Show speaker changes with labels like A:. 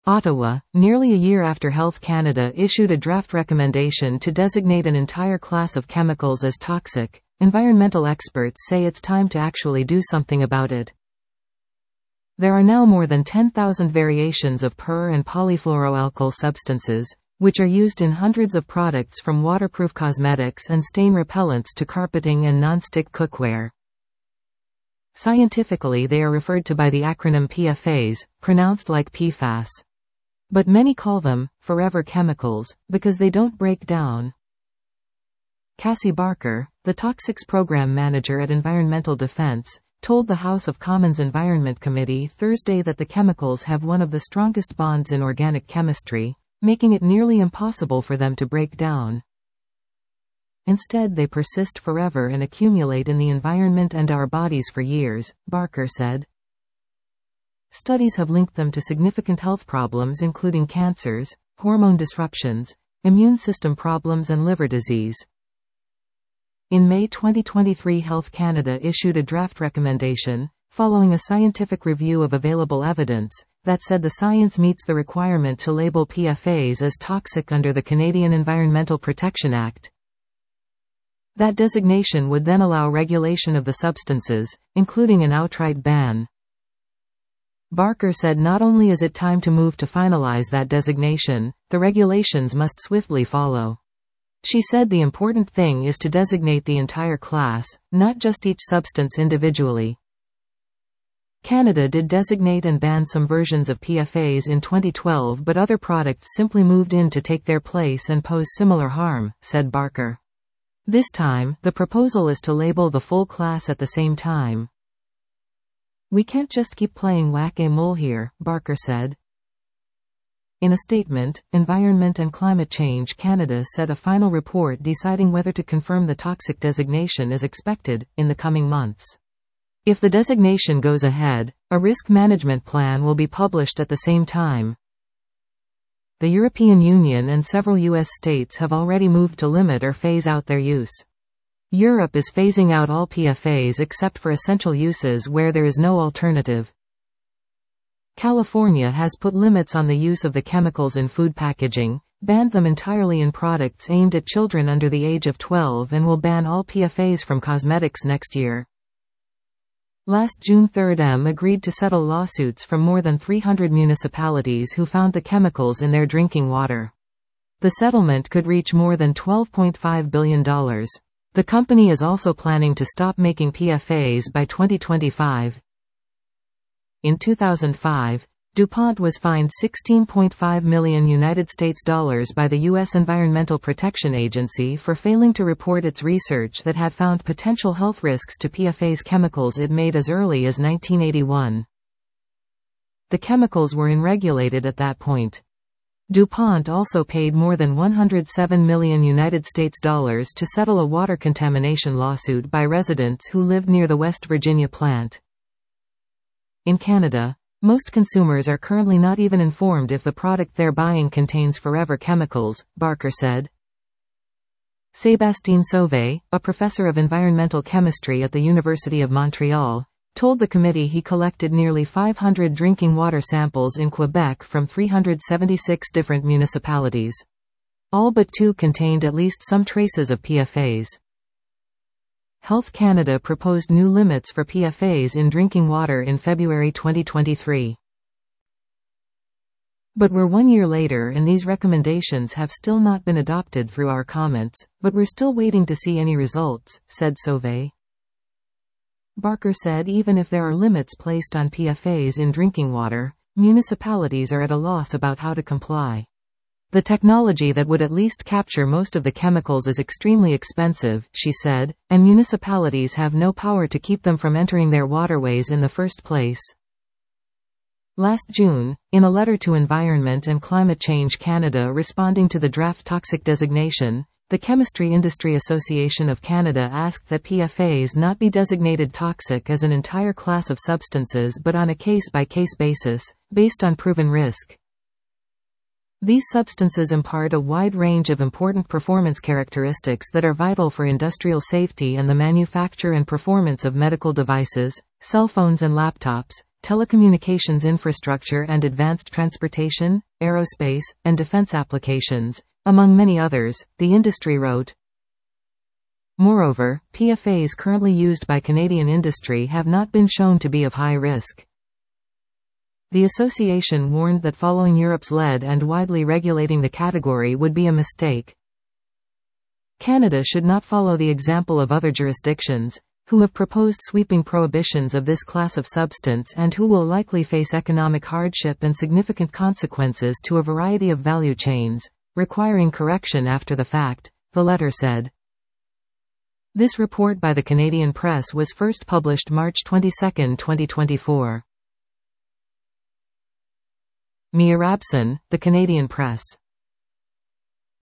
A: Ottawa, nearly a year after Health Canada issued a draft recommendation to designate an entire class of chemicals as toxic, environmental experts say it's time to actually do something about it. There are now more than 10,000 variations of per- and polyfluoroalkyl substances, which are used in hundreds of products from waterproof cosmetics and stain repellents to carpeting and non-stick cookware. Scientifically, they are referred to by the acronym PFAS, pronounced like PFAS. But many call them forever chemicals because they don't break down. Cassie Barker, the Toxics Program Manager at Environmental Defense, told the House of Commons Environment Committee Thursday that the chemicals have one of the strongest bonds in organic chemistry, making it nearly impossible for them to break down. Instead, they persist forever and accumulate in the environment and our bodies for years, Barker said. Studies have linked them to significant health problems including cancers, hormone disruptions, immune system problems and liver disease. In May 2023, Health Canada issued a draft recommendation, following a scientific review of available evidence, that said the science meets the requirement to label PFAS as toxic under the Canadian Environmental Protection Act. That designation would then allow regulation of the substances, including an outright ban. Barker said not only is it time to move to finalize that designation, the regulations must swiftly follow. She said the important thing is to designate the entire class, not just each substance individually. Canada did designate and ban some versions of PFAS in 2012, but other products simply moved in to take their place and pose similar harm, said Barker. This time, the proposal is to label the full class at the same time. We can't just keep playing whack-a-mole here, Barker said. In a statement, Environment and Climate Change Canada said a final report deciding whether to confirm the toxic designation is expected in the coming months. If the designation goes ahead, a risk management plan will be published at the same time. The European Union and several U.S. states have already moved to limit or phase out their use. Europe is phasing out all PFAS except for essential uses where there is no alternative. California has put limits on the use of the chemicals in food packaging, banned them entirely in products aimed at children under the age of 12 and will ban all PFAS from cosmetics next year. Last June 3rd agreed to settle lawsuits from more than 300 municipalities who found the chemicals in their drinking water. The settlement could reach more than $12.5 billion. The company is also planning to stop making PFAS by 2025. In 2005, DuPont was fined $16.5 million by the U.S. Environmental Protection Agency for failing to report its research that had found potential health risks to PFAS chemicals it made as early as 1981. The chemicals were unregulated at that point. DuPont also paid more than $107 million to settle a water contamination lawsuit by residents who lived near the West Virginia plant. In Canada, most consumers are currently not even informed if the product they're buying contains forever chemicals, Barker said. Sébastien Sauvé, a professor of environmental chemistry at the University of Montreal, told the committee he collected nearly 500 drinking water samples in Quebec from 376 different municipalities. All but 2 contained at least some traces of PFAS. Health Canada proposed new limits for PFAS in drinking water in February 2023. But we're 1 year later and these recommendations have still not been adopted through our comments, but we're still waiting to see any results, said Sauvé. Barker said even if there are limits placed on PFAS in drinking water, municipalities are at a loss about how to comply. The technology that would at least capture most of the chemicals is extremely expensive, she said, and municipalities have no power to keep them from entering their waterways in the first place. Last June, in a letter to Environment and Climate Change Canada responding to the draft toxic designation, the Chemistry Industry Association of Canada asked that PFAS not be designated toxic as an entire class of substances but on a case-by-case basis, based on proven risk. These substances impart a wide range of important performance characteristics that are vital for industrial safety and the manufacture and performance of medical devices, cell phones and laptops, telecommunications infrastructure and advanced transportation, aerospace, and defense applications, among many others, the industry wrote. Moreover, PFAS currently used by Canadian industry have not been shown to be of high risk. The association warned that following Europe's lead and widely regulating the category would be a mistake. Canada should not follow the example of other jurisdictions, who have proposed sweeping prohibitions of this class of substance and who will likely face economic hardship and significant consequences to a variety of value chains, requiring correction after the fact, the letter said. This report by the Canadian Press was first published March 22, 2024. Mia Rabson, The Canadian Press.